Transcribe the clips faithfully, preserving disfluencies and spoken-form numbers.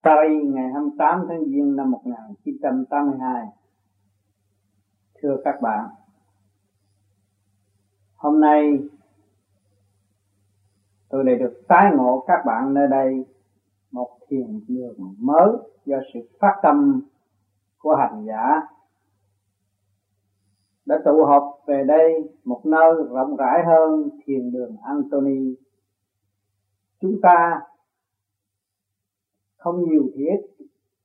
Paris ngày hai mươi tám tháng Giêng năm một nghìn chín trăm tám mươi hai. Thưa các bạn, hôm nay tôi lại được tái ngộ các bạn nơi đây, một thiền đường mới do sự phát tâm của hành giả đã tụ họp về đây, một nơi rộng rãi hơn thiền đường Anthony. Chúng ta không nhiều thiết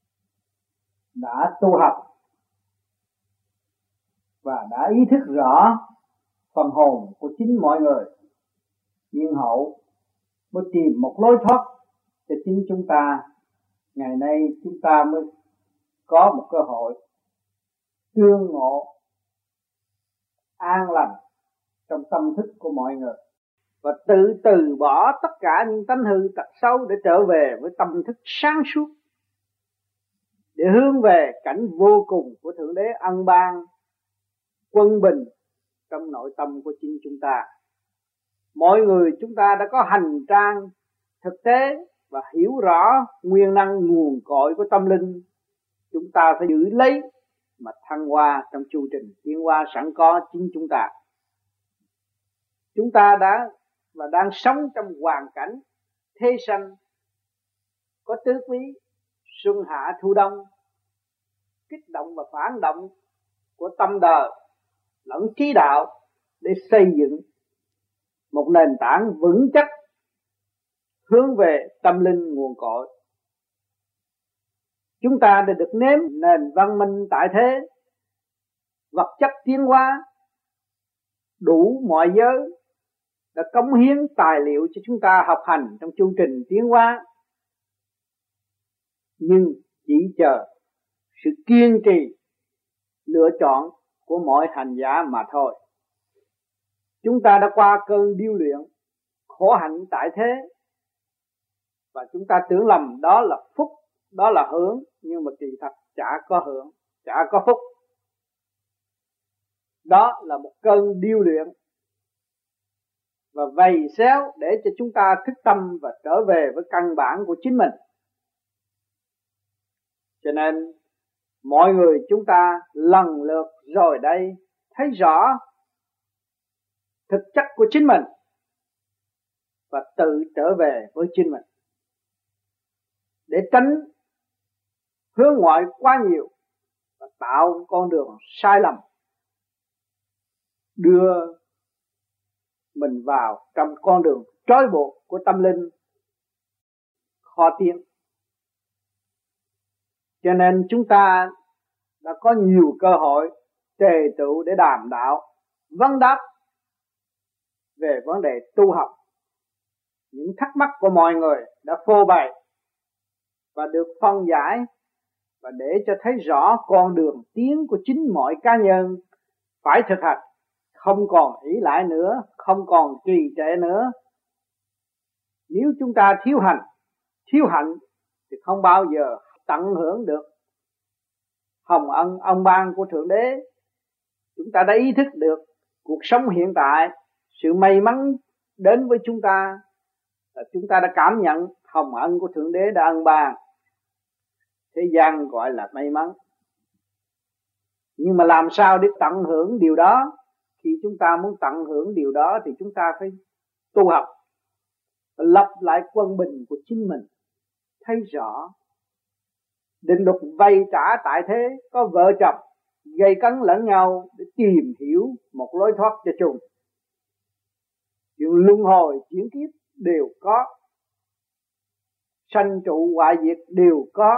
đã tu học và đã ý thức rõ phần hồn của chính mọi người, nhưng hậu mới tìm một lối thoát cho chính chúng ta. Ngày nay chúng ta mới có một cơ hội tương ngộ an lành trong tâm thức của mọi người và tự từ bỏ tất cả những tánh hư tật xấu để trở về với tâm thức sáng suốt, để hướng về cảnh vô cùng của Thượng Đế ân ban quân bình trong nội tâm của chính chúng ta. Mọi người chúng ta đã có hành trang thực tế và hiểu rõ nguyên năng nguồn cội của tâm linh. Chúng ta phải giữ lấy mà thăng hoa trong chu trình tiến hóa sẵn có chính chúng ta. Chúng ta đã và đang sống trong hoàn cảnh thế sanh có tứ quý xuân hạ thu đông, kích động và phản động của tâm đời lẫn trí đạo để xây dựng một nền tảng vững chắc hướng về tâm linh nguồn cội. Chúng ta đã được nếm nền văn minh tại thế, vật chất tiến hóa đủ mọi giới, đã cống hiến tài liệu cho chúng ta học hành trong chương trình tiến hóa, nhưng chỉ chờ sự kiên trì lựa chọn của mỗi hành giả mà thôi. Chúng ta đã qua cơn điêu luyện khổ hạnh tại thế và chúng ta tưởng lầm đó là phúc, đó là hưởng, nhưng mà kỳ thật chả có hưởng, chả có phúc. Đó là một cơn điêu luyện và vầy xéo để cho chúng ta thức tâm và trở về với căn bản của chính mình. Cho nên mọi người chúng ta lần lượt rồi đây thấy rõ thực chất của chính mình và tự trở về với chính mình, để tránh hướng ngoại quá nhiều và tạo con đường sai lầm đưa mình vào trong con đường trói buộc của tâm linh khó tiến. Cho nên chúng ta đã có nhiều cơ hội tề tựu để đàm đạo vấn đáp về vấn đề tu học. Những thắc mắc của mọi người đã phô bày và được phân giải, và để cho thấy rõ con đường tiến của chính mọi cá nhân phải thực hành, không còn ỷ lại nữa, không còn trì trệ nữa. Nếu chúng ta thiếu hành, thiếu hạnh thì không bao giờ tận hưởng được hồng ân ông ban của Thượng Đế. Chúng ta đã ý thức được cuộc sống hiện tại, sự may mắn đến với chúng ta là chúng ta đã cảm nhận hồng ân của Thượng Đế đã ân ban. Thế gian gọi là may mắn. Nhưng mà làm sao để tận hưởng điều đó? Khi chúng ta muốn tận hưởng điều đó thì chúng ta phải tu học, lập lại quân bình của chính mình, thấy rõ định luật vay trả tại thế, có vợ chồng gây cấn lẫn nhau để tìm hiểu một lối thoát cho chung. Chuyện luân hồi chuyển kiếp đều có, sanh trụ hoại diệt đều có,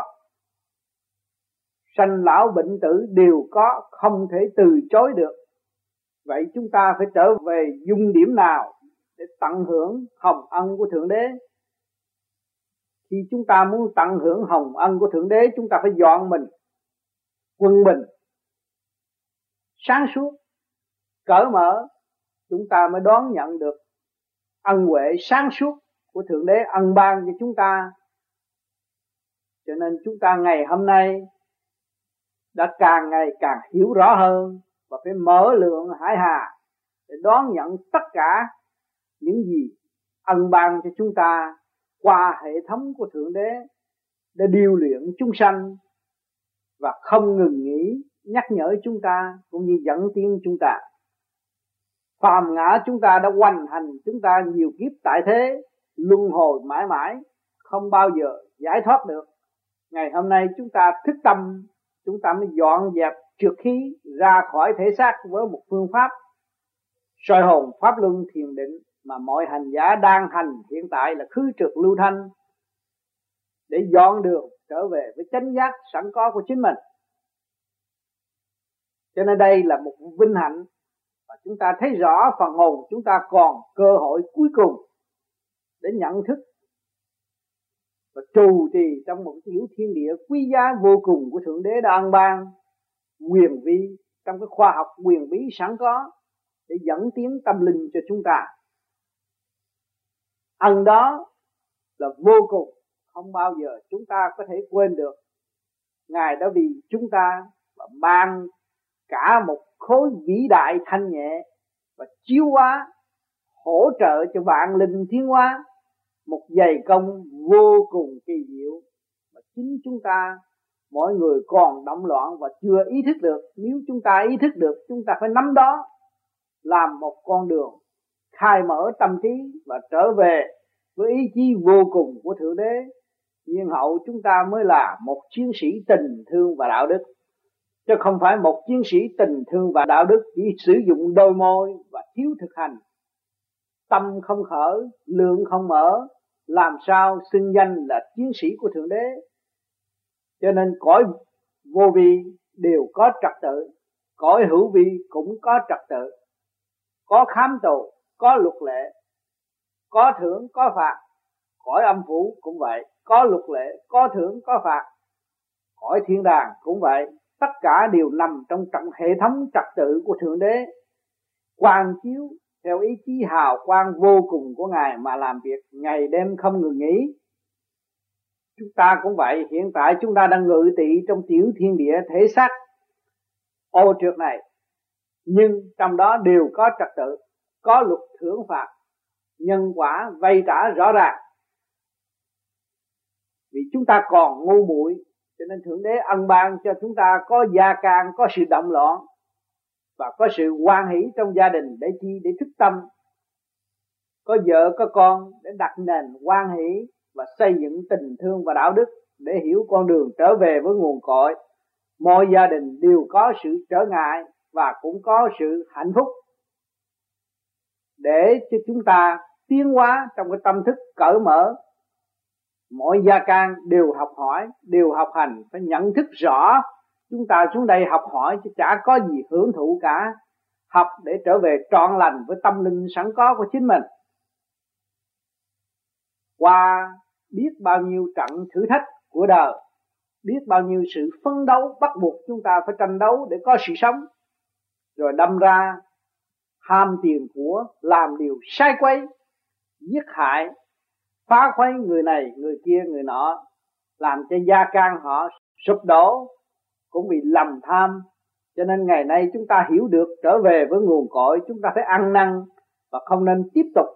sanh lão bệnh tử đều có, không thể từ chối được. Vậy chúng ta phải trở về dung điểm nào để tận hưởng hồng ân của Thượng Đế? Khi chúng ta muốn tận hưởng hồng ân của Thượng Đế, chúng ta phải dọn mình quân bình, sáng suốt, cởi mở, chúng ta mới đón nhận được ân huệ sáng suốt của Thượng Đế ân ban cho chúng ta. Cho nên chúng ta ngày hôm nay đã càng ngày càng hiểu rõ hơn và phải mở lượng hải hà để đón nhận tất cả những gì ân ban cho chúng ta qua hệ thống của Thượng Đế để điều luyện chúng sanh và không ngừng nghỉ nhắc nhở chúng ta cũng như dẫn tiến chúng ta. Phàm ngã chúng ta đã hoành hành chúng ta nhiều kiếp tại thế, luân hồi mãi mãi không bao giờ giải thoát được. Ngày hôm nay chúng ta thức tâm, chúng ta mới dọn dẹp trượt khí ra khỏi thể xác với một phương pháp soi hồn pháp luân thiền định mà mọi hành giả đang hành hiện tại là khứ trượt lưu thanh, để dọn đường trở về với chánh giác sẵn có của chính mình. Cho nên đây là một vinh hạnh, và chúng ta thấy rõ phần hồn chúng ta còn cơ hội cuối cùng để nhận thức và trụ trì trong một tiểu thiên địa quý giá vô cùng của Thượng Đế đã ân ban quyền vi trong cái khoa học quyền bí sẵn có để dẫn tiến tâm linh cho chúng ta. Ân đó là vô cùng, không bao giờ chúng ta có thể quên được. Ngài đã vì chúng ta và ban cả một khối vĩ đại thanh nhẹ và chiếu hóa hỗ trợ cho vạn linh tiến hóa, một dày công vô cùng kỳ diệu mà chính chúng ta mọi người còn động loạn và chưa ý thức được. Nếu chúng ta ý thức được, chúng ta phải nắm đó làm một con đường khai mở tâm trí và trở về với ý chí vô cùng của Thượng Đế. Nhiên hậu chúng ta mới là một chiến sĩ tình thương và đạo đức, chứ không phải một chiến sĩ tình thương và đạo đức chỉ sử dụng đôi môi và thiếu thực hành. Tâm không khởi, lượng không mở, làm sao xưng danh là chiến sĩ của Thượng Đế. Cho nên cõi vô vi đều có trật tự, cõi hữu vi cũng có trật tự, có khám tù, có luật lệ, có thưởng, có phạt. Cõi âm phủ cũng vậy, có luật lệ, có thưởng, có phạt. Cõi thiên đàng cũng vậy, tất cả đều nằm trong trận hệ thống trật tự của Thượng Đế, quang chiếu theo ý chí hào quang vô cùng của Ngài mà làm việc ngày đêm không ngừng nghỉ. Chúng ta cũng vậy, hiện tại chúng ta đang ngự tị trong tiểu thiên địa thể xác ô trượt này, nhưng trong đó đều có trật tự, có luật thưởng phạt, nhân quả vay trả rõ ràng. Vì chúng ta còn ngu muội, cho nên Thượng Đế ân ban cho chúng ta có gia can, có sự động loạn và có sự hoan hỷ trong gia đình để chi? Để thức tâm, có vợ có con để đặt nền hoan hỷ và xây dựng tình thương và đạo đức để hiểu con đường trở về với nguồn cội. Mọi gia đình đều có sự trở ngại và cũng có sự hạnh phúc để cho chúng ta tiến hóa trong cái tâm thức cởi mở. Mọi gia can đều học hỏi, đều học hành, phải nhận thức rõ chúng ta xuống đây học hỏi chứ chả có gì hưởng thụ cả. Học để trở về trọn lành với tâm linh sẵn có của chính mình. Qua biết bao nhiêu trận thử thách của đời, biết bao nhiêu sự phấn đấu bắt buộc chúng ta phải tranh đấu để có sự sống, rồi đâm ra ham tiền của, làm điều sai quấy, giết hại, phá khuấy người này, người kia, người nọ, làm cho gia can họ sụp đổ cũng vì lầm tham. Cho nên ngày nay chúng ta hiểu được trở về với nguồn cội, chúng ta phải ăn năn và không nên tiếp tục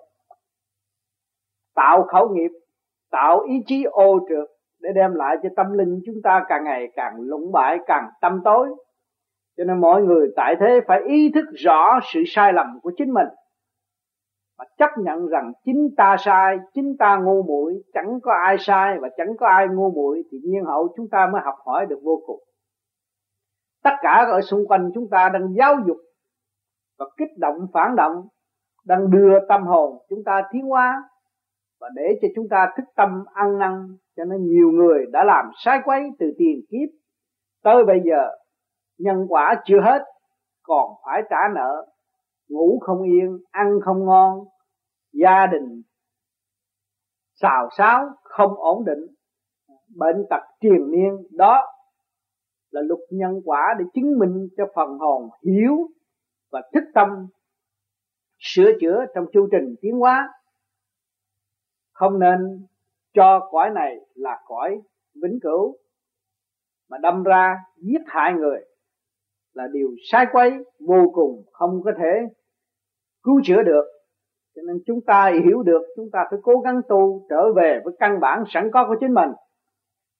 tạo khẩu nghiệp, tạo ý chí ô trượt để đem lại cho tâm linh chúng ta càng ngày càng lũng bại, càng tăm tối. Cho nên mọi người tại thế phải ý thức rõ sự sai lầm của chính mình và chấp nhận rằng chính ta sai, chính ta ngu muội, chẳng có ai sai và chẳng có ai ngu muội, thì nhiên hậu chúng ta mới học hỏi được vô cùng. Tất cả ở xung quanh chúng ta đang giáo dục và kích động phản động, đang đưa tâm hồn chúng ta tiến hóa và để cho chúng ta thức tâm ăn năn. Cho nên nhiều người đã làm sai quấy từ tiền kiếp tới bây giờ, nhân quả chưa hết, còn phải trả nợ, ngủ không yên, ăn không ngon, gia đình xào xáo không ổn định, bệnh tật triền miên. Đó là luật nhân quả để chứng minh cho phần hồn hiểu và thức tâm sửa chữa trong chu trình tiến hóa. Không nên cho cõi này là cõi vĩnh cửu mà đâm ra giết hại người là điều sai quấy vô cùng, không có thể cứu chữa được. Cho nên chúng ta hiểu được, chúng ta phải cố gắng tu trở về với căn bản sẵn có của chính mình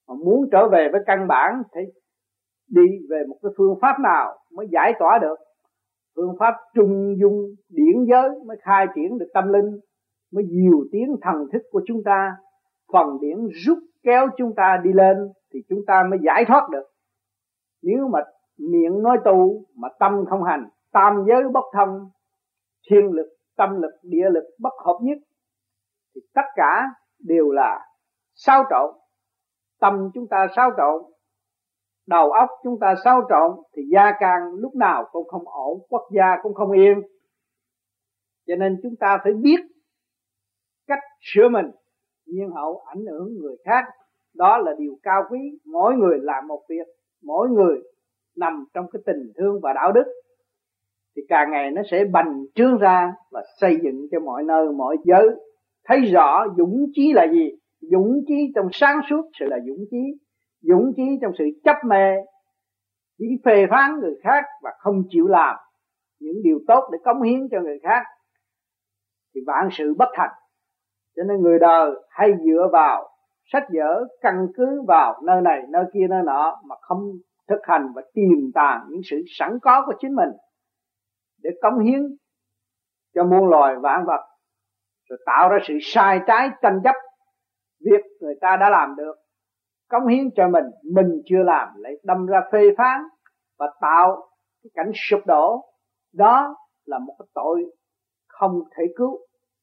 Mà muốn trở về với căn bản thì đi về một cái phương pháp nào mới giải tỏa được. Phương pháp trung dung điển giới mới khai triển được tâm linh, mới dìu tiến thần thức của chúng ta. Phần điển rút kéo chúng ta đi lên thì chúng ta mới giải thoát được. Nếu mà miệng nói tu mà tâm không hành, tam giới bất thông, thiên lực, tâm lực, địa lực bất hợp nhất, thì tất cả đều là xáo trộn. Tâm chúng ta xáo trộn, đầu óc chúng ta xáo trộn, thì gia can lúc nào cũng không ổn, quốc gia cũng không yên. Cho nên chúng ta phải biết cách sửa mình, nhiên hậu ảnh hưởng người khác. Đó là điều cao quý. Mỗi người làm một việc, mỗi người nằm trong cái tình thương và đạo đức, thì càng ngày nó sẽ bành trướng ra và xây dựng cho mọi nơi mọi giới thấy rõ dũng chí là gì. Dũng chí trong sáng suốt, sự là dũng chí. Dũng chí trong sự chấp mê, chỉ phê phán người khác và không chịu làm những điều tốt để cống hiến cho người khác, thì vạn sự bất thành. Cho nên người đời hay dựa vào sách vở, căn cứ vào nơi này nơi kia nơi nọ, mà không thực hành và tiềm tàng những sự sẵn có của chính mình để cống hiến cho muôn loài vạn vật, rồi tạo ra sự sai trái tranh chấp. Việc người ta đã làm được, cống hiến cho mình, mình chưa làm lại đâm ra phê phán và tạo cái cảnh sụp đổ. Đó là một cái tội không thể cứu.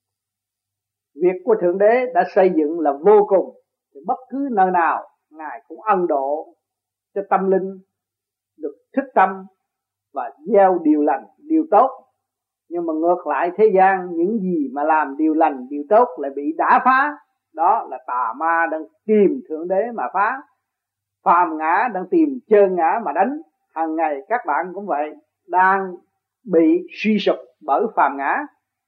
Việc của Thượng Đế đã xây dựng là vô cùng, thì bất cứ nơi nào Ngài cũng ân độ cho tâm linh được thức tâm và gieo điều lành, điều tốt. Nhưng mà ngược lại thế gian, những gì mà làm điều lành, điều tốt lại bị đả phá. Đó là tà ma đang tìm Thượng Đế mà phá, phàm ngã đang tìm chơn ngã mà đánh. Hàng ngày các bạn cũng vậy, đang bị suy sụp bởi phàm ngã.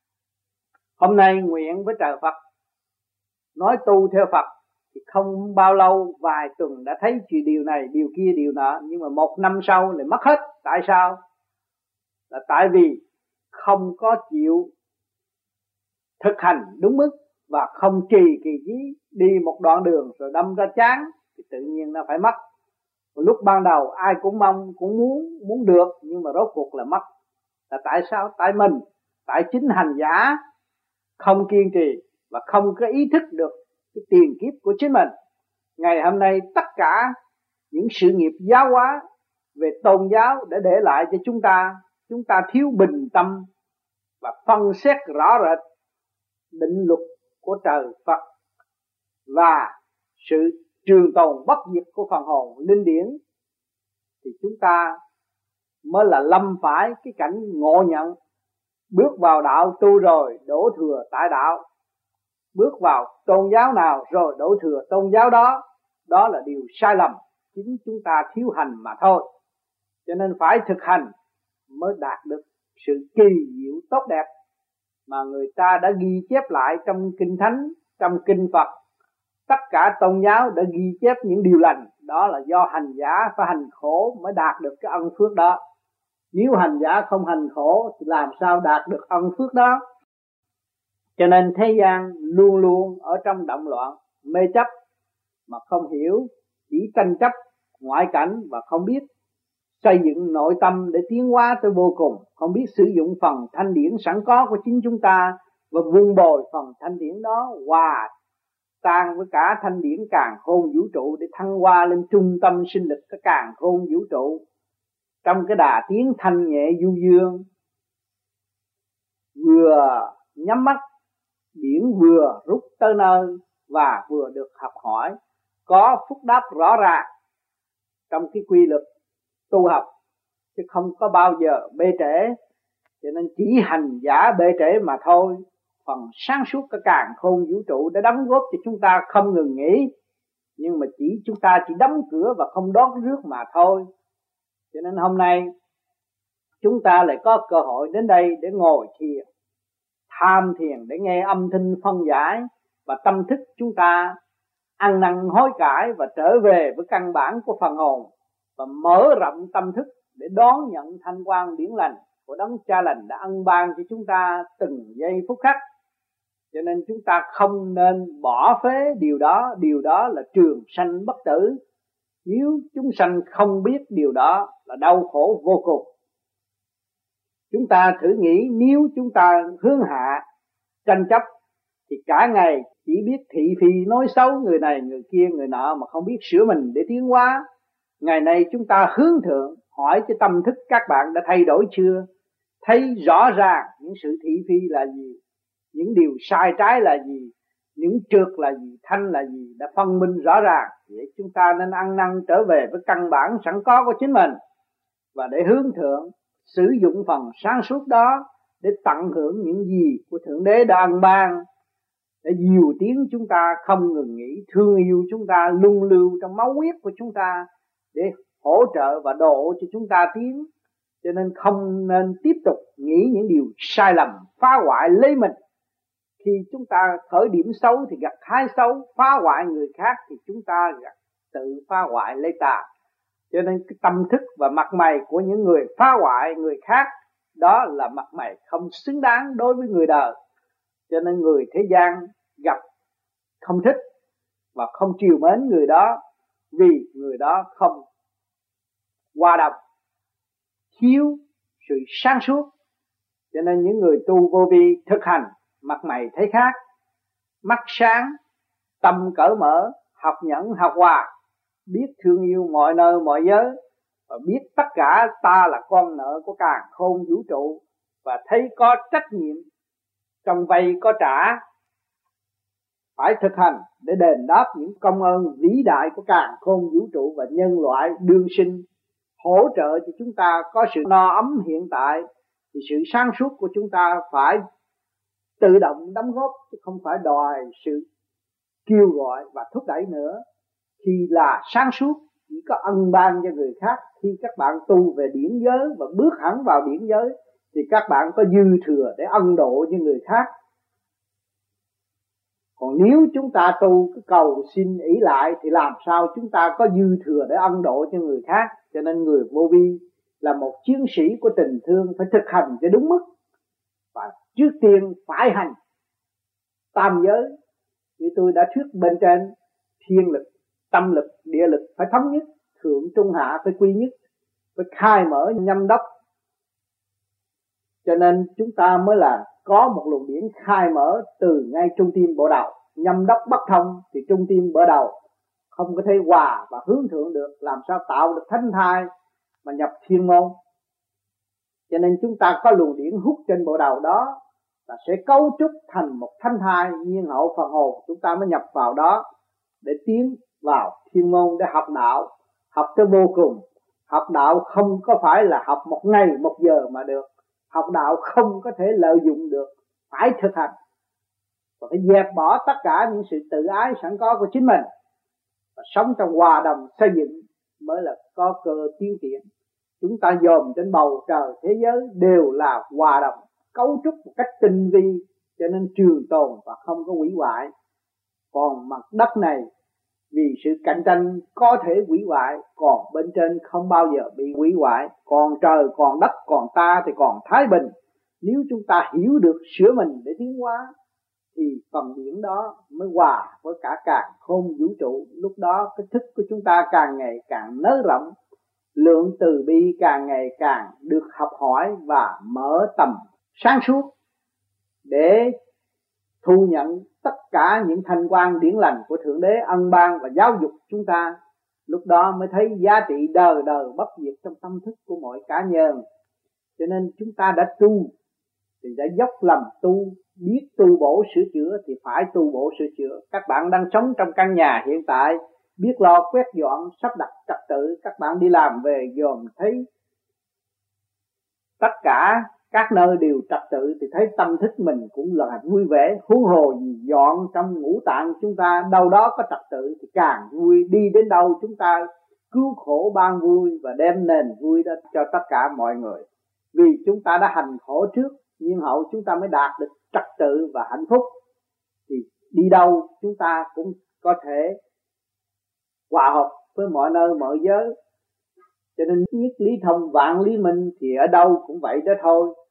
Hôm nay nguyện với trời Phật, nói tu theo Phật, thì không bao lâu, vài tuần đã thấy chuyện điều này, điều kia, điều nọ. Nhưng mà một năm sau lại mất hết. Tại sao? Là tại vì không có chịu thực hành đúng mức, và không trì kỳ chí. Đi một đoạn đường rồi đâm ra chán, thì tự nhiên nó phải mất. Và lúc ban đầu ai cũng mong, cũng muốn, muốn được, nhưng mà rốt cuộc là mất. Là tại sao? Tại mình, tại chính hành giả không kiên trì và không có ý thức được cái tiền kiếp của chính mình. Ngày hôm nay tất cả những sự nghiệp giáo hóa về tôn giáo để để lại cho chúng ta, chúng ta thiếu bình tâm và phân xét rõ rệt định luật của trời Phật và sự trường tồn bất diệt của phần hồn linh điển, thì chúng ta mới là lâm phải cái cảnh ngộ nhận. Bước vào đạo tu rồi đổ thừa tại đạo, bước vào tôn giáo nào rồi đổ thừa tôn giáo đó. Đó là điều sai lầm, chính chúng ta thiếu hành mà thôi. Cho nên phải thực hành mới đạt được sự kỳ diệu tốt đẹp mà người ta đã ghi chép lại trong kinh thánh, trong kinh Phật. Tất cả tôn giáo đã ghi chép những điều lành. Đó là do hành giả phải hành khổ mới đạt được cái ân phước đó. Nếu hành giả không hành khổ thì làm sao đạt được ân phước đó. Cho nên thế gian luôn luôn ở trong động loạn, mê chấp mà không hiểu, chỉ tranh chấp ngoại cảnh và không biết xây dựng nội tâm để tiến hóa tới vô cùng. Không biết sử dụng phần thanh điển sẵn có của chính chúng ta và vun bồi phần thanh điển đó hòa tan với cả thanh điển càn khôn vũ trụ để thăng hoa lên trung tâm sinh lực cái càn khôn vũ trụ. Trong cái đà tiến thanh nhẹ du dương, vừa nhắm mắt điển vừa rút tới nơi và vừa được học hỏi, có phúc đáp rõ ràng trong cái quy luật tu học, chứ không có bao giờ bê trễ. Cho nên chỉ hành giả bê trễ mà thôi. Phần sáng suốt cái càn khôn vũ trụ đã đóng góp cho chúng ta không ngừng nghỉ, nhưng mà chỉ chúng ta chỉ đóng cửa và không đón rước mà thôi. Cho nên hôm nay chúng ta lại có cơ hội đến đây để ngồi thiền, tham thiền để nghe âm thanh phân giải, và tâm thức chúng ta ăn năn hối cải và trở về với căn bản của phần hồn, và mở rộng tâm thức để đón nhận thanh quan điển lành của đấng Cha lành đã ân ban cho chúng ta từng giây phút khắc. Cho nên chúng ta không nên bỏ phế điều đó. Điều đó là trường sanh bất tử. Nếu chúng sanh không biết điều đó là đau khổ vô cùng. Chúng ta thử nghĩ, nếu chúng ta hướng hạ tranh chấp thì cả ngày chỉ biết thị phi nói xấu người này người kia người nọ mà không biết sửa mình để tiến hóa. Ngày nay chúng ta hướng thượng, hỏi cho tâm thức các bạn đã thay đổi chưa? Thấy rõ ràng những sự thị phi là gì, những điều sai trái là gì, những trượt là gì, thanh là gì, đã phân minh rõ ràng. Vậy chúng ta nên ăn năn trở về với căn bản sẵn có của chính mình, và để hướng thượng sử dụng phần sáng suốt đó để tận hưởng những gì của Thượng Đế đã ân ban, để dìu tiến chúng ta không ngừng nghỉ, thương yêu chúng ta, luân lưu trong máu huyết của chúng ta để hỗ trợ và độ cho chúng ta tiến. Cho nên không nên tiếp tục nghĩ những điều sai lầm phá hoại lấy mình. Khi chúng ta khởi điểm xấu thì gặt hái xấu, phá hoại người khác thì chúng ta gặt tự phá hoại lấy ta. Cho nên cái tâm thức và mặt mày của những người phá hoại người khác, đó là mặt mày không xứng đáng đối với người đời. Cho nên người thế gian gặp không thích và không chiều mến người đó, vì người đó không hòa đồng, thiếu sự sáng suốt. Cho nên những người tu vô vi thực hành, mặt mày thấy khác, mắt sáng, tâm cởi mở, học nhẫn học hòa, biết thương yêu mọi nơi mọi giới, và biết tất cả ta là con nợ của càn khôn vũ trụ, và thấy có trách nhiệm trong vay có trả, phải thực hành để đền đáp những công ơn vĩ đại của càn khôn vũ trụ và nhân loại đương sinh, hỗ trợ cho chúng ta có sự no ấm hiện tại. Thì sự sáng suốt của chúng ta phải tự động đóng góp, chứ không phải đòi sự kêu gọi và thúc đẩy nữa. Khi là sáng suốt chỉ có ân ban cho người khác. Khi các bạn tu về điển giới và bước hẳn vào điển giới thì các bạn có dư thừa để ân độ cho người khác. Còn nếu chúng ta tu cái cầu xin ỷ lại thì làm sao chúng ta có dư thừa để ân độ cho người khác. Cho nên người vô vi là một chiến sĩ của tình thương, phải thực hành cho đúng mức. Và trước tiên phải hành tam giới, như tôi đã thuyết bên trên, thiên lực, tâm lực, địa lực phải thống nhất, thượng trung hạ phải quy nhất, phải khai mở nhâm đốc. Cho nên chúng ta mới là có một luồng điển khai mở từ ngay trung tim bộ đầu. Nhâm đốc bất thông thì trung tim bộ đầu không có thể hòa và hướng thượng được, làm sao tạo được thánh thai mà nhập thiên môn. Cho nên chúng ta có luồng điển hút trên bộ đầu đó là sẽ cấu trúc thành một thánh thai nhiên hậu phần hồn, chúng ta mới nhập vào đó để tiến vào thiên môn để học đạo, học tới vô cùng. Học đạo không có phải là học một ngày một giờ mà được, học đạo không có thể lợi dụng được, phải thực hành và phải dẹp bỏ tất cả những sự tự ái sẵn có của chính mình và sống trong hòa đồng xây dựng mới là có cơ tiến triển. Chúng ta dòm trên bầu trời thế giới đều là hòa đồng, cấu trúc một cách tinh vi, cho nên trường tồn và không có hủy hoại. Còn mặt đất này vì sự cạnh tranh có thể hủy hoại, còn bên trên không bao giờ bị hủy hoại. Còn trời, còn đất, còn ta thì còn thái bình. Nếu chúng ta hiểu được sửa mình để tiến hóa thì phần điển đó mới hòa với cả càn khôn vũ trụ. Lúc đó cái thức của chúng ta càng ngày càng nới rộng, lượng từ bi càng ngày càng được học hỏi và mở tầm sáng suốt để thu nhận tất cả những thanh quan điển lành của Thượng Đế ân ban và giáo dục chúng ta. Lúc đó mới thấy giá trị đời đời bất diệt trong tâm thức của mọi cá nhân. Cho nên chúng ta đã tu thì đã dốc lòng tu, biết tu bổ sửa chữa thì phải tu bổ sửa chữa. Các bạn đang sống trong căn nhà hiện tại, biết lo quét dọn, sắp đặt trật tự. Các bạn đi làm về dòm thấy tất cả các nơi đều trật tự thì thấy tâm thức mình cũng là vui vẻ. Huống hồ gì dọn trong ngũ tạng chúng ta đâu đó có trật tự thì càng vui. Đi đến đâu chúng ta cứu khổ ban vui và đem nền vui đó cho tất cả mọi người. Vì chúng ta đã hành khổ trước, nhưng hậu chúng ta mới đạt được trật tự và hạnh phúc. Thì đi đâu chúng ta cũng có thể hòa hợp với mọi nơi mọi giới. Cho nên nhất lý thông vạn lý minh thì ở đâu cũng vậy đó thôi.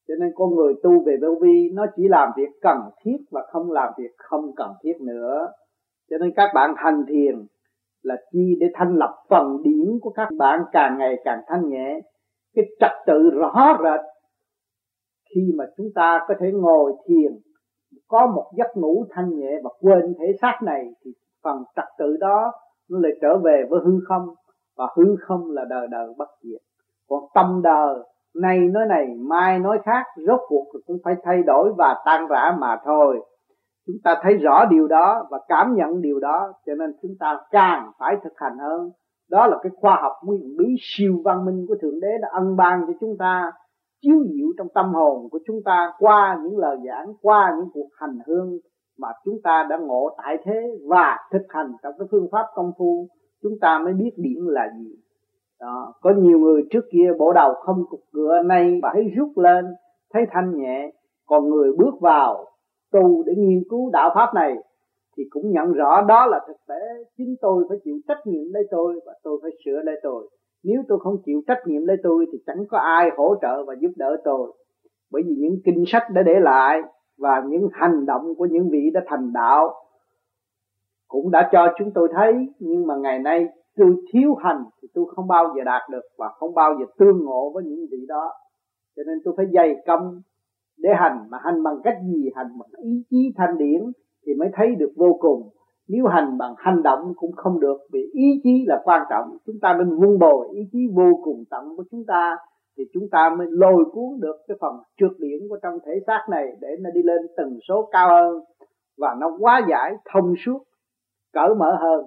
Cho nên con người tu về vô vi nó chỉ làm việc cần thiết và không làm việc không cần thiết nữa. Cho nên các bạn hành thiền là chi để thanh lập phần điển của các bạn càng ngày càng thanh nhẹ. Cái trật tự rõ rệt khi mà chúng ta có thể ngồi thiền, có một giấc ngủ thanh nhẹ và quên thể xác này, thì phần trật tự đó nó lại trở về với hư không, và hư không là đời đời bất diệt. Còn tâm đời nay nói này mai nói khác, rốt cuộc cũng phải thay đổi và tan rã mà thôi. Chúng ta thấy rõ điều đó và cảm nhận điều đó, cho nên chúng ta càng phải thực hành hơn. Đó là cái khoa học nguyên bí siêu văn minh của Thượng Đế đã ân ban cho chúng ta, chiếu diệu trong tâm hồn của chúng ta qua những lời giảng, qua những cuộc hành hương mà chúng ta đã ngộ tại thế và thực hành trong cái phương pháp công phu, chúng ta mới biết điển là gì. Đó, có nhiều người trước kia bộ đầu không cục cửa, nay thấy rút lên, thấy thanh nhẹ. Còn người bước vào tu để nghiên cứu đạo pháp này thì cũng nhận rõ đó là thực tế. Chính tôi phải chịu trách nhiệm lấy tôi và tôi phải sửa lấy tôi. Nếu tôi không chịu trách nhiệm lấy tôi thì chẳng có ai hỗ trợ và giúp đỡ tôi. Bởi vì những kinh sách đã để lại và những hành động của những vị đã thành đạo cũng đã cho chúng tôi thấy. Nhưng mà ngày nay tôi thiếu hành thì tôi không bao giờ đạt được và không bao giờ tương ngộ với những vị đó. Cho nên tôi phải dày công để hành. Mà hành bằng cách gì? Hành bằng ý chí thanh điển thì mới thấy được vô cùng. Nếu hành bằng hành động cũng không được, vì ý chí là quan trọng. Chúng ta nên vun bồi ý chí vô cùng tận của chúng ta thì chúng ta mới lôi cuốn được cái phần trượt điển của trong thể xác này để nó đi lên tần số cao hơn và nó hóa giải thông suốt, cởi mở hơn.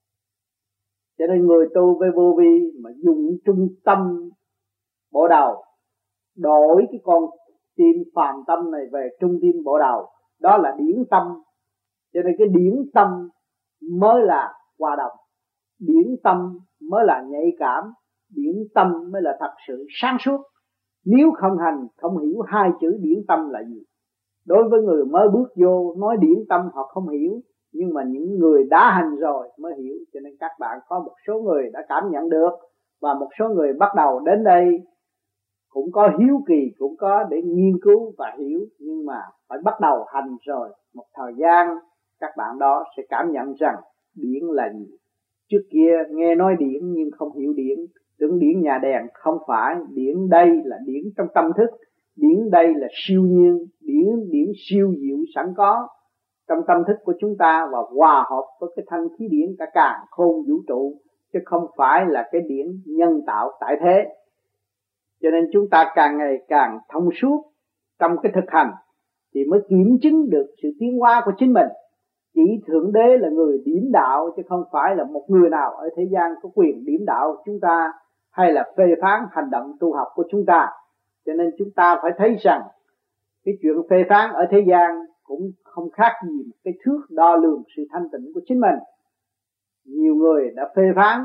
Cho nên người tu với vô vi mà dùng trung tâm bộ đầu, đổi cái con tim phàm tâm này về trung tim bộ đầu, đó là điển tâm. Cho nên cái điển tâm mới là hòa đồng, điển tâm mới là nhạy cảm, điển tâm mới là thật sự sáng suốt. Nếu không hành, không hiểu hai chữ điển tâm là gì. Đối với người mới bước vô nói điển tâm họ không hiểu, nhưng mà những người đã hành rồi mới hiểu. Cho nên các bạn có một số người đã cảm nhận được, và một số người bắt đầu đến đây cũng có hiếu kỳ, cũng có để nghiên cứu và hiểu, nhưng mà phải bắt đầu hành rồi. Một thời gian các bạn đó sẽ cảm nhận rằng điển là gì. Trước kia nghe nói điển nhưng không hiểu điển, tưởng điển nhà đèn. Không phải, điển đây là điển trong tâm thức, điển đây là siêu nhiên, điển điển siêu diệu sẵn có trong tâm thức của chúng ta và hòa hợp với cái thanh khí điển cả càn khôn vũ trụ, chứ không phải là cái điển nhân tạo tại thế. Cho nên chúng ta càng ngày càng thông suốt trong cái thực hành thì mới kiểm chứng được sự tiến hóa của chính mình. Chỉ Thượng Đế là người điểm đạo, chứ không phải là một người nào ở thế gian có quyền điểm đạo chúng ta hay là phê phán hành động tu học của chúng ta. Cho nên chúng ta phải thấy rằng cái chuyện phê phán ở thế gian cũng không khác gì một cái thước đo lường sự thanh tịnh của chính mình. Nhiều người đã phê phán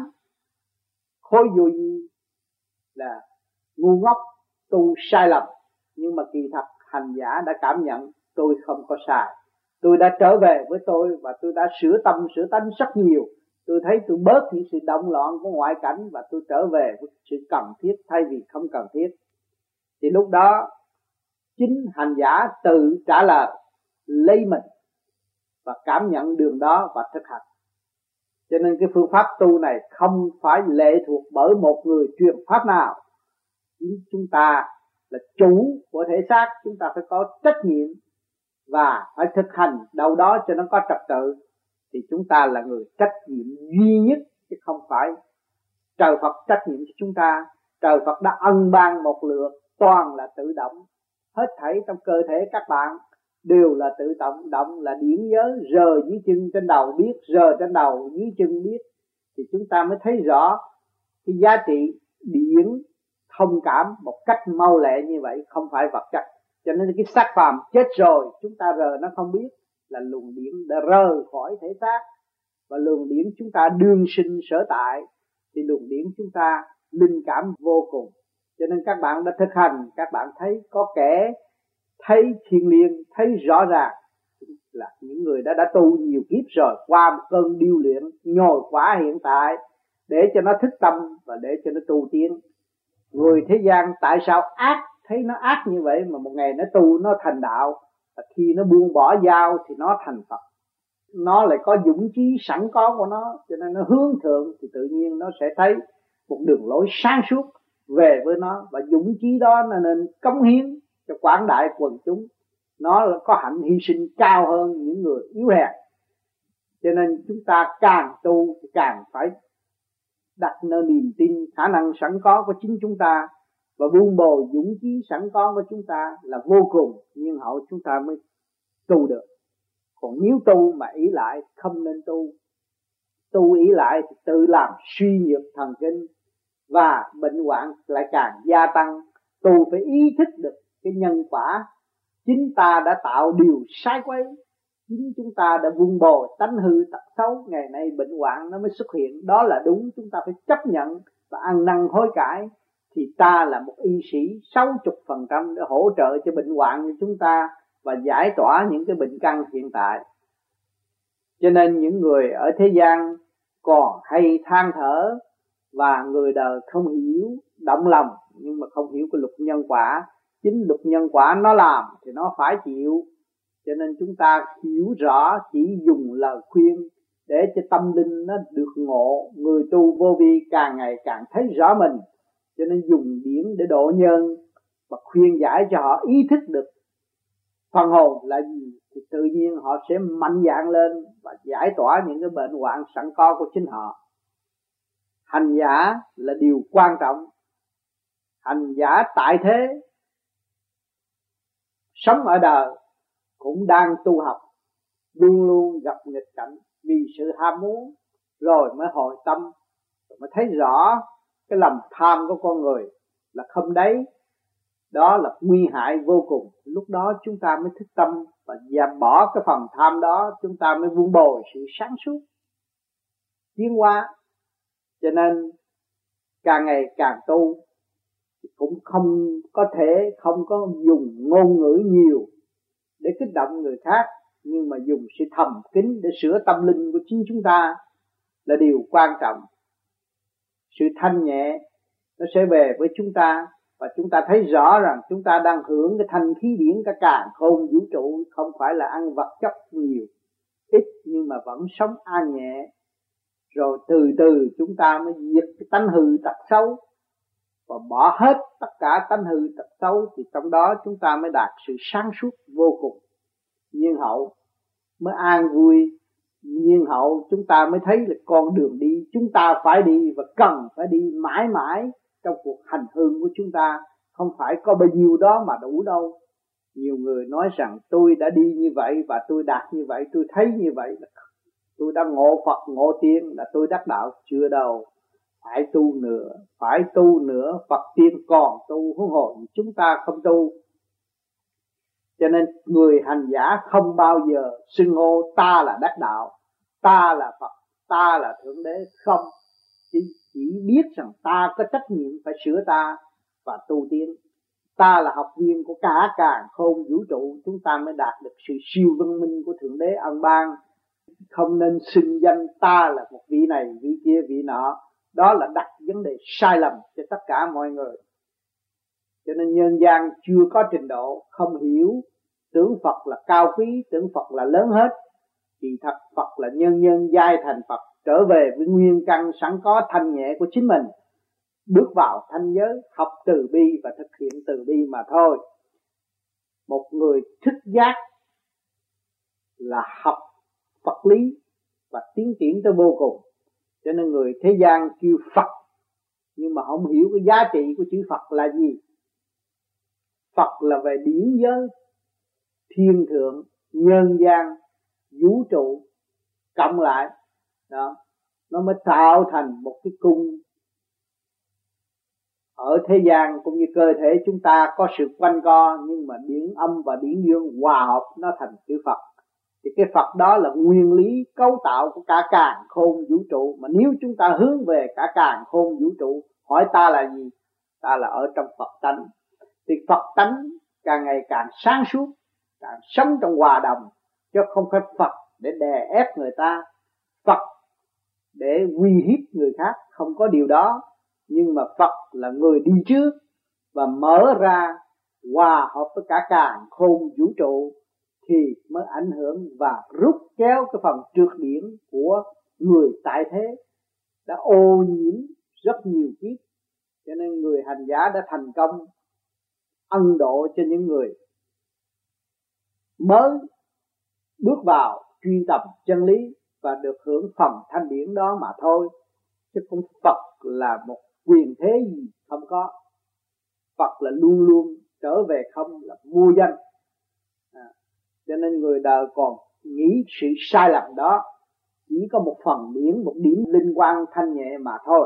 khối vô vi là ngu ngốc, tu sai lầm, nhưng mà kỳ thật hành giả đã cảm nhận tôi không có sai. Tôi đã trở về với tôi và tôi đã sửa tâm sửa tánh rất nhiều. Tôi thấy tôi bớt những sự động loạn của ngoại cảnh và tôi trở về với sự cần thiết thay vì không cần thiết. Thì lúc đó chính hành giả tự trả lời lấy mình và cảm nhận đường đó và thực hành. Cho nên cái phương pháp tu này không phải lệ thuộc bởi một người truyền pháp nào. Chính chúng ta là chủ của thể xác, chúng ta phải có trách nhiệm và phải thực hành đâu đó cho nó có trật tự. Thì chúng ta là người trách nhiệm duy nhất, chứ không phải trời Phật trách nhiệm cho chúng ta. Trời Phật đã ân ban một lượt, toàn là tự động. Hết thảy trong cơ thể các bạn đều là tự động, động là điển giới, rờ dưới chân trên đầu biết, rờ trên đầu dưới chân biết. Thì chúng ta mới thấy rõ cái giá trị điển thông cảm một cách mau lẹ như vậy, không phải vật chất. Cho nên cái xác phàm chết rồi, chúng ta rờ nó không biết, là luồng điển đã rời khỏi thể xác. Và luồng điển chúng ta đương sinh sở tại, thì luồng điển chúng ta linh cảm vô cùng. Cho nên các bạn đã thực hành, các bạn thấy có kẻ thấy thiên liêng, thấy rõ ràng là những người đã đã tu nhiều kiếp rồi, qua một cơn điêu luyện nhồi quả hiện tại để cho nó thức tâm và để cho nó tu tiến. Người thế gian tại sao ác thấy nó ác như vậy mà một ngày nó tu nó thành đạo, và khi nó buông bỏ dao thì nó thành Phật. Nó lại có dũng chí sẵn có của nó, cho nên nó hướng thượng thì tự nhiên nó sẽ thấy một đường lối sáng suốt về với nó, và dũng chí đó nó nên cống hiến cho quảng đại quần chúng. Nó có hạnh hy sinh cao hơn những người yếu hèn. Cho nên chúng ta càng tu thì càng phải đặt nơi niềm tin khả năng sẵn có của chính chúng ta, và buông bồi dũng chí sẵn có của chúng ta là vô cùng, nhưng hậu chúng ta mới tu được. Còn nếu tu mà ý lại không nên tu. Tu ý lại thì tự làm suy nhược thần kinh, và bệnh hoạn lại càng gia tăng. Tu phải ý thức được cái nhân quả chính ta đã tạo điều sai quấy, chính chúng ta đã vun bồi tánh hư tật xấu, ngày nay bệnh hoạn nó mới xuất hiện. Đó là đúng, chúng ta phải chấp nhận và ăn năn hối cải. Thì ta là một y sĩ sáu mươi phần trăm để hỗ trợ cho bệnh hoạn của chúng ta và giải tỏa những cái bệnh căn hiện tại. Cho nên những người ở thế gian còn hay than thở, và người đời không hiểu, động lòng nhưng mà không hiểu cái luật nhân quả. Chính luật nhân quả nó làm thì nó phải chịu. Cho nên chúng ta hiểu rõ, chỉ dùng lời khuyên để cho tâm linh nó được ngộ. Người tu vô vi càng ngày càng thấy rõ mình, cho nên dùng điển để độ nhân và khuyên giải cho họ ý thức được phần hồn là gì, thì tự nhiên họ sẽ mạnh dạn lên và giải tỏa những cái bệnh hoạn sẵn có của chính họ. Hành giả là điều quan trọng. Hành giả tại thế sống ở đời cũng đang tu học, luôn luôn gặp nghịch cảnh vì sự ham muốn, rồi mới hồi tâm, rồi mới thấy rõ cái lòng tham của con người là không đáy, đó là nguy hại vô cùng. Lúc đó chúng ta mới thức tâm và giảm bỏ cái phần tham đó, chúng ta mới vun bồi sự sáng suốt tiến hóa. Cho nên càng ngày càng tu cũng không có thể không có dùng ngôn ngữ nhiều để kích động người khác, nhưng mà dùng sự thầm kín để sửa tâm linh của chính chúng ta là điều quan trọng. Sự thanh nhẹ nó sẽ về với chúng ta, và chúng ta thấy rõ rằng chúng ta đang hưởng cái thanh khí điển cả càn khôn vũ trụ, không phải là ăn vật chất nhiều ít nhưng mà vẫn sống an nhẹ. Rồi từ từ chúng ta mới diệt cái tánh hư tật xấu và bỏ hết tất cả tánh hư tật xấu, thì trong đó chúng ta mới đạt sự sáng suốt vô cùng. Nhiên hậu mới an vui, nhiên hậu chúng ta mới thấy là con đường đi chúng ta phải đi và cần phải đi mãi mãi trong cuộc hành hương của chúng ta. Không phải có bao nhiêu đó mà đủ đâu. Nhiều người nói rằng tôi đã đi như vậy và tôi đạt như vậy, tôi thấy như vậy, tôi đã ngộ Phật ngộ tiên, là tôi đắc đạo. Chưa đâu, phải tu nữa, phải tu nữa. Phật tiên còn tu, huống hồ chúng ta không tu. Cho nên người hành giả không bao giờ xưng hô ta là đắc đạo, ta là Phật, ta là Thượng Đế. Không, chỉ, chỉ biết rằng ta có trách nhiệm phải sửa ta và tu tiến. Ta là học viên của cả càn khôn vũ trụ, chúng ta mới đạt được sự siêu văn minh của Thượng Đế ân ban. Không nên xưng danh ta là một vị này, vị kia, vị nọ. Đó là đặt vấn đề sai lầm cho tất cả mọi người. Cho nên nhân gian chưa có trình độ, không hiểu, tưởng Phật là cao quý, tưởng Phật là lớn hết. Thì thật Phật là nhân nhân giai thành Phật, trở về với nguyên căn sẵn có thanh nhẹ của chính mình, bước vào thanh giới, học từ bi và thực hiện từ bi mà thôi. Một người thức giác là học Phật lý và tiến triển tới vô cùng. Cho nên người thế gian kêu Phật, nhưng mà không hiểu cái giá trị của chữ Phật là gì. Phật là về điển giới, thiên thượng, nhân gian, vũ trụ cộng lại đó, nó mới tạo thành một cái cung. Ở thế gian cũng như cơ thể chúng ta có sự quanh co, nhưng mà điển âm và điển dương hòa hợp nó thành chữ Phật. Thì cái Phật đó là nguyên lý cấu tạo của cả càn khôn vũ trụ. Mà nếu chúng ta hướng về cả càn khôn vũ trụ, hỏi ta là gì? Ta là ở trong Phật tánh. Thì Phật tánh càng ngày càng sáng suốt, càng sống trong hòa đồng, chứ không phải Phật để đè ép người ta, Phật để uy hiếp người khác, không có điều đó. Nhưng mà Phật là người đi trước và mở ra hòa hợp với cả càn khôn vũ trụ thì mới ảnh hưởng và rút kéo cái phần trượt điển của người tại thế đã ô nhiễm rất nhiều kiếp. Cho nên người hành giả đã thành công ân độ cho những người mới bước vào truy tập chân lý và được hưởng phần thanh điển đó mà thôi. Chứ không Phật là một quyền thế gì không có. Phật là luôn luôn trở về không, là vô danh. À, cho nên người đời còn nghĩ sự sai lầm đó chỉ có một phần điển, một điểm linh quang thanh nhẹ mà thôi.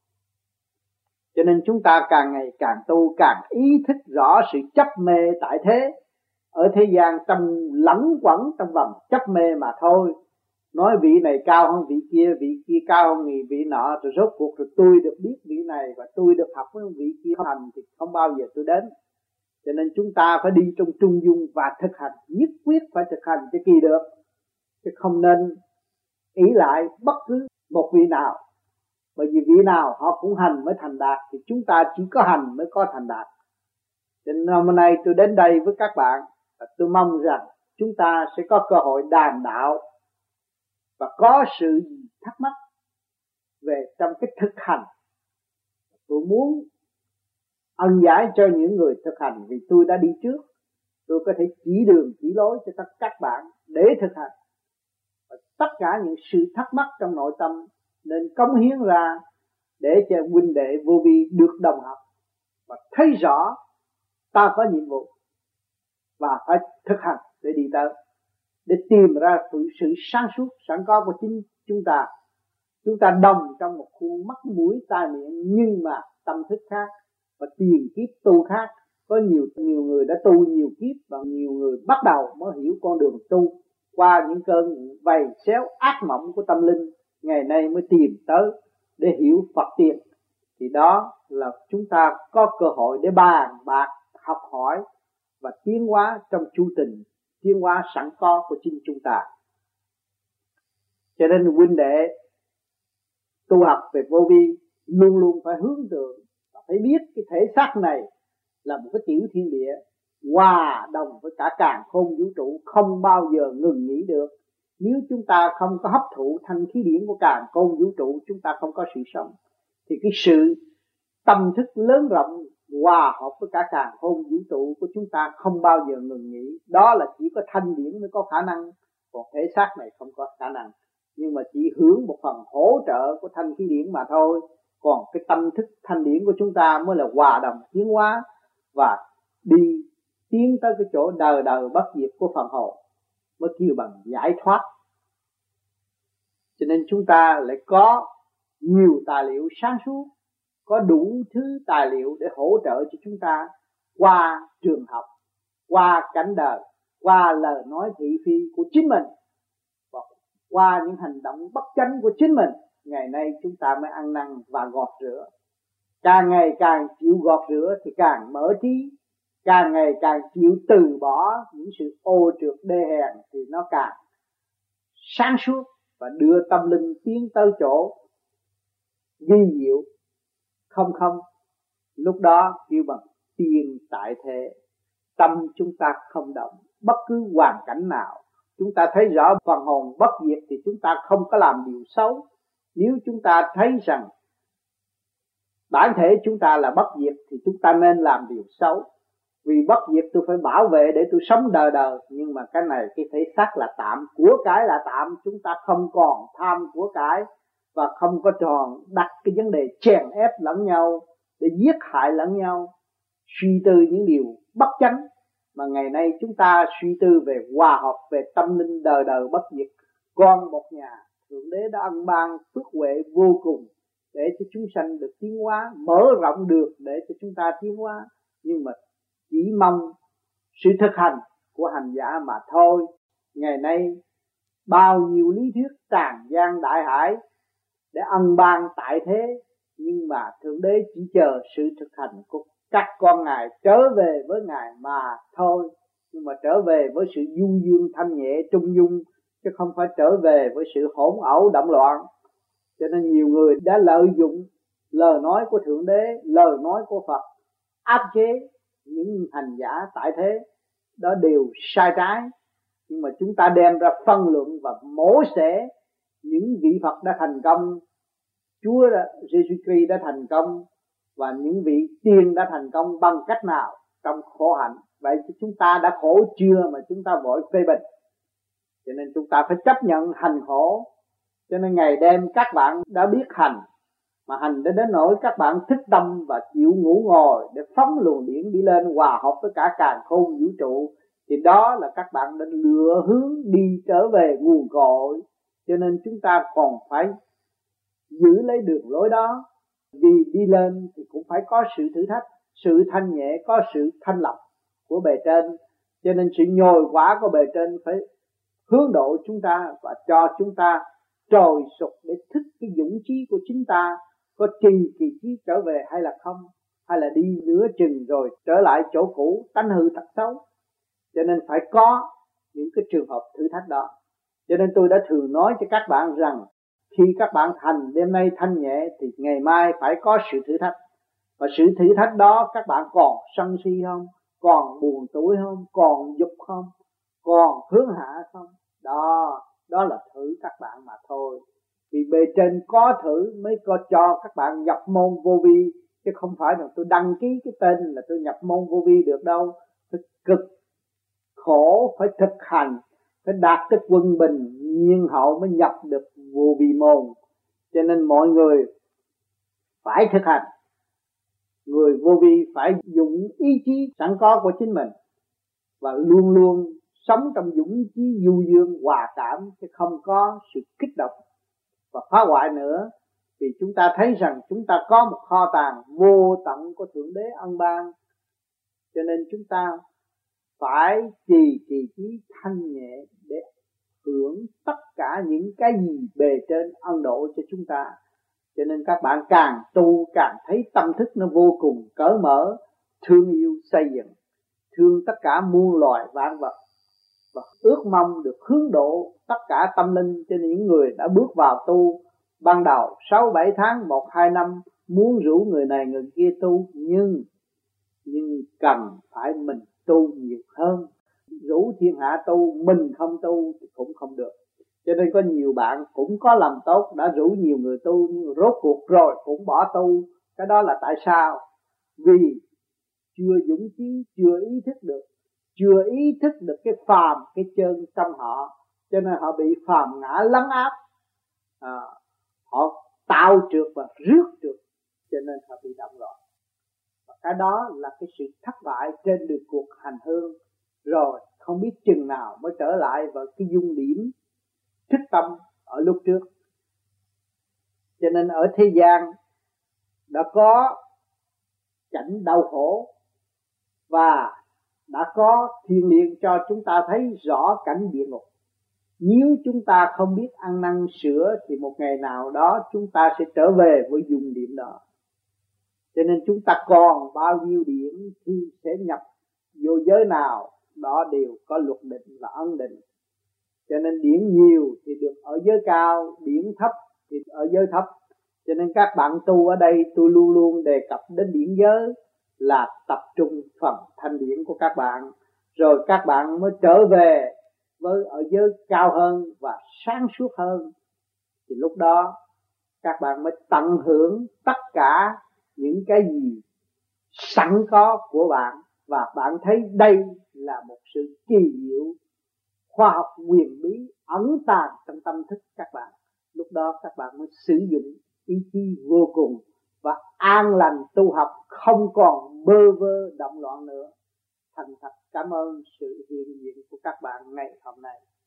Cho nên chúng ta càng ngày càng tu, càng ý thức rõ sự chấp mê tại thế. Ở thế gian trong lẫn quẩn trong vòng chấp mê mà thôi. Nói vị này cao hơn vị kia, vị kia cao hơn vị nọ, rồi rốt cuộc rồi tôi được biết vị này và tôi được học với vị kia hành thì không bao giờ tôi đến. Cho nên chúng ta phải đi trong trung dung và thực hành, nhất quyết phải thực hành cho kỳ được. Chứ không nên ý lại bất cứ một vị nào. Bởi vì vị nào họ cũng hành mới thành đạt, thì chúng ta chỉ có hành mới có thành đạt. Cho nên hôm nay tôi đến đây với các bạn, tôi mong rằng chúng ta sẽ có cơ hội đàm đạo và có sự thắc mắc về trong cái thực hành. Tôi muốn ân giải cho những người thực hành, vì tôi đã đi trước, tôi có thể chỉ đường chỉ lối cho tất các bạn để thực hành. Và tất cả những sự thắc mắc trong nội tâm nên cống hiến ra để cho huynh đệ vô vi được đồng học và thấy rõ ta có nhiệm vụ và phải thực hành để đi tới, để tìm ra sự sáng suốt sẵn có của chính chúng ta. Chúng ta đồng trong một khuôn mắt mũi tai miệng, nhưng mà tâm thức khác và tiền kiếp tu khác. Có nhiều nhiều người đã tu nhiều kiếp và nhiều người bắt đầu mới hiểu con đường tu qua những cơn vầy xéo ác mộng của tâm linh, ngày nay mới tìm tới để hiểu Phật tiền. Thì đó là chúng ta có cơ hội để bàn bạc, học hỏi và tiến hóa trong chu trình tiến hóa sẵn có của chính chúng ta. Cho nên huynh đệ tu học về vô vi luôn luôn phải hướng tượng và phải biết cái thể xác này là một cái tiểu thiên địa hòa đồng với cả càn khôn vũ trụ, không bao giờ ngừng nghỉ được. Nếu chúng ta không có hấp thụ thanh khí điển của càn khôn vũ trụ, chúng ta không có sự sống. Thì cái sự tâm thức lớn rộng hòa hợp với cả càn khôn vũ trụ của chúng ta không bao giờ ngừng nghỉ. Đó là chỉ có thanh điển mới có khả năng, còn thể xác này không có khả năng. Nhưng mà chỉ hưởng một phần hỗ trợ của thanh khí điển mà thôi. Còn cái tâm thức thanh điển của chúng ta mới là hòa đồng tiến hóa và đi tiến tới cái chỗ đời đời bất diệt của phần hồn, mới kêu bằng giải thoát. Cho nên chúng ta lại có nhiều tài liệu sáng suốt, có đủ thứ tài liệu để hỗ trợ cho chúng ta qua trường học, qua cảnh đời, qua lời nói thị phi của chính mình, và qua những hành động bất chánh của chính mình. Ngày nay chúng ta mới ăn năn và gọt rửa. Càng ngày càng chịu gọt rửa thì càng mở trí, càng ngày càng chịu từ bỏ những sự ô trượt đê hèn thì nó càng sáng suốt và đưa tâm linh tiến tới chỗ vi diệu không không. Lúc đó kêu bằng tiên tại thế. Tâm chúng ta không động bất cứ hoàn cảnh nào. Chúng ta thấy rõ phần hồn bất diệt thì chúng ta không có làm điều xấu. Nếu chúng ta thấy rằng bản thể chúng ta là bất diệt thì chúng ta nên làm điều xấu. Vì bất diệt tôi phải bảo vệ để tôi sống đời đời. Nhưng mà cái này cái thể xác là tạm, của cải là tạm. Chúng ta không còn tham của cải và không có tròn đặt cái vấn đề chèn ép lẫn nhau để giết hại lẫn nhau, suy tư những điều bất chánh. Mà ngày nay chúng ta suy tư về hòa hợp, về tâm linh đời đời bất diệt. Con một nhà, Thượng Đế đã ân ban phước huệ vô cùng để cho chúng sanh được tiến hóa, mở rộng được để cho chúng ta tiến hóa. Nhưng mà chỉ mong sự thực hành của hành giả mà thôi. Ngày nay bao nhiêu lý thuyết tràn gian đại hải để ân ban tại thế, nhưng mà Thượng Đế chỉ chờ sự thực hành của các con Ngài trở về với Ngài mà thôi. Nhưng mà trở về với sự du dương thanh nhẹ trung dung, chứ không phải trở về với sự hỗn ẩu động loạn. Cho nên nhiều người đã lợi dụng lời nói của Thượng Đế, lời nói của Phật áp chế những hành giả tại thế đó đều sai trái. Nhưng mà chúng ta đem ra phân luận và mổ xẻ những vị Phật đã thành công, Chúa đã, Jesus Christ đã thành công, và những vị tiên đã thành công bằng cách nào trong khổ hạnh. Vậy thì chúng ta đã khổ chưa mà chúng ta vội phê bình? Cho nên chúng ta phải chấp nhận hành khổ. Cho nên ngày đêm các bạn đã biết hành, mà hành đến đến nỗi các bạn thức tâm và chịu ngủ ngồi để phóng luồng điển đi lên hòa hợp với cả càn khôn vũ trụ, thì đó là các bạn đã lựa hướng đi trở về nguồn cội. Cho nên chúng ta còn phải giữ lấy đường lối đó, vì đi lên thì cũng phải có sự thử thách, sự thanh nhẹ, có sự thanh lọc của bề trên. Cho nên sự nhồi quả của bề trên phải hướng độ chúng ta và cho chúng ta trồi sụp để thức cái dũng chí của chính ta, có trì kỳ chí trở về hay là không, hay là đi nửa chừng rồi trở lại chỗ cũ, tánh hư tật xấu. Cho nên phải có những cái trường hợp thử thách đó. Cho nên tôi đã thường nói cho các bạn rằng khi các bạn thành đêm nay thanh nhẹ thì ngày mai phải có sự thử thách. Và sự thử thách đó các bạn còn sân si không, còn buồn tuổi không, còn dục không, còn hướng hạ không. Đó, đó là thử các bạn mà thôi. Vì bề trên có thử mới có cho các bạn nhập môn vô vi, chứ không phải là tôi đăng ký cái tên là tôi nhập môn vô vi được đâu. Phải cực khổ, phải thực hành, phải đạt tới quân bình nhiên hậu mới nhập được vô vi môn. Cho nên mọi người phải thực hành. Người vô vi phải dùng ý chí sẵn có của chính mình và luôn luôn sống trong dũng chí du dương hòa cảm, chứ không có sự kích động và phá hoại nữa. Vì chúng ta thấy rằng chúng ta có một kho tàng vô tận của Thượng Đế ân ban, cho nên chúng ta phải trì trì trí thanh nhẹ để hưởng tất cả những cái gì bề trên ân độ cho chúng ta. Cho nên các bạn càng tu càng thấy tâm thức nó vô cùng cởi mở, thương yêu xây dựng, thương tất cả muôn loài vạn vật, và ước mong được hướng độ tất cả tâm linh. Cho nên những người đã bước vào tu ban đầu sáu bảy tháng, một hai năm muốn rủ người này người kia tu, nhưng nhưng cần phải mình tu nhiều hơn. Rủ thiên hạ tu, mình không tu thì cũng không được. Cho nên có nhiều bạn cũng có làm tốt, đã rủ nhiều người tu, nhưng rốt cuộc rồi cũng bỏ tu. Cái đó là tại sao? Vì chưa dũng chí, chưa ý thức được, chưa ý thức được cái phàm, cái chân trong họ, cho nên họ bị phàm ngã lấn áp, à, họ tạo trượt và rước trượt, cho nên họ bị động loạn. Và cái đó là cái sự thất bại trên đường cuộc hành hương, rồi không biết chừng nào mới trở lại vào cái dung điểm thức tâm ở lúc trước. Cho nên ở thế gian đã có cảnh đau khổ và đã có thiên liêng cho chúng ta thấy rõ cảnh địa ngục. Nếu chúng ta không biết ăn năn sửa thì một ngày nào đó chúng ta sẽ trở về với vùng điểm đó. Cho nên chúng ta còn bao nhiêu điểm thì sẽ nhập vô giới nào, đó đều có luật định và ân định. Cho nên điển nhiều thì được ở giới cao, điển thấp thì ở giới thấp. Cho nên các bạn tu ở đây tôi luôn luôn đề cập đến điển giới là tập trung phần thanh điển của các bạn, rồi các bạn mới trở về với ở giới cao hơn và sáng suốt hơn. Thì lúc đó các bạn mới tận hưởng tất cả những cái gì sẵn có của bạn, và bạn thấy đây là một sự kỳ diệu khoa học huyền bí ẩn tàng trong tâm thức các bạn. Lúc đó các bạn mới sử dụng ý chí vô cùng và an lành tu học, không còn bơ vơ động loạn nữa. Thành thật cảm ơn sự hiện diện của các bạn ngày hôm nay.